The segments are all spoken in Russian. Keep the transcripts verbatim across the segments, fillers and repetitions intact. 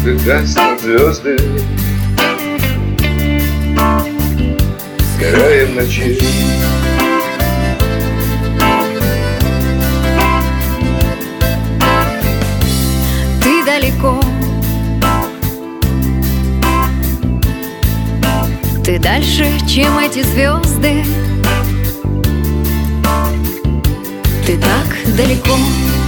как гаснут звезды, сгорая в ночи. Ты далеко, ты дальше, чем эти звезды. Ты так далеко.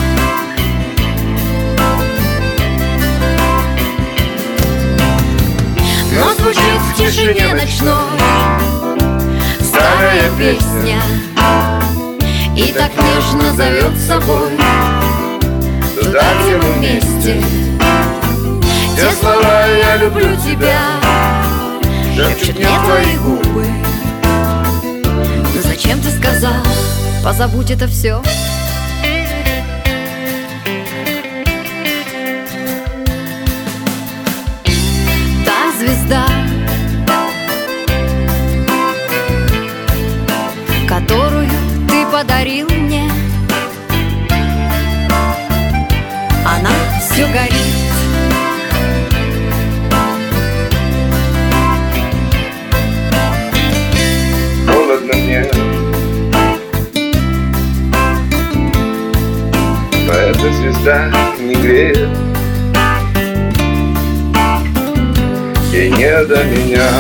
Но звучит в тишине ночной старая песня, и так нежно зовет с собой туда, где мы вместе. Те слова «я люблю тебя» шепчут мне твои губы. Но зачем ты сказал, позабудь это все? Та звезда, которую ты подарил мне, она все горит. Холодно мне, но эта звезда не греет, и не до меня.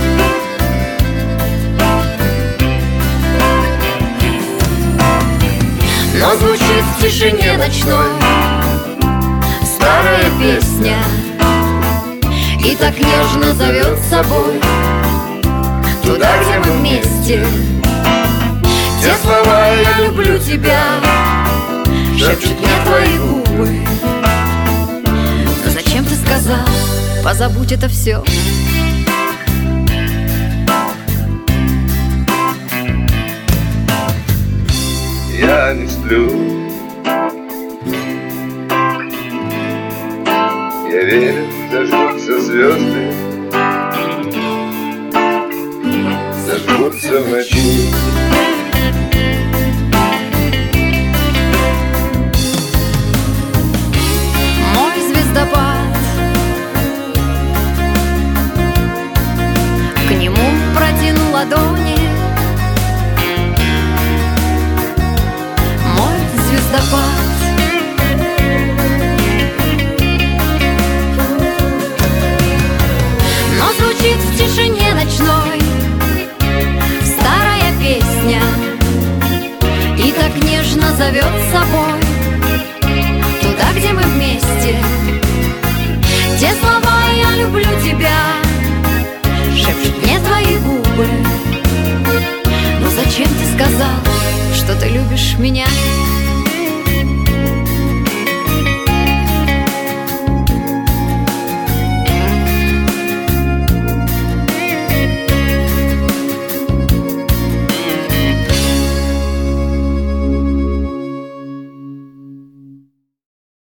Но звучит в тишине ночной старая песня, и так нежно зовет с собой туда, где мы вместе. Те слова «я люблю тебя» шепчут мне твои губы. Но зачем ты сказал, позабудь это все? Я не сплю, я верю, зажгутся звезды, зажгутся в ночи. Мой звездопад, к нему протяну ладони. Мой звездопад, но звучит в тишине ночной старая песня, и так нежно зовет с собой туда, где мы вместе. Те слова «я люблю тебя» шепчут мне твои губы. Но зачем ты сказал, что ты любишь меня?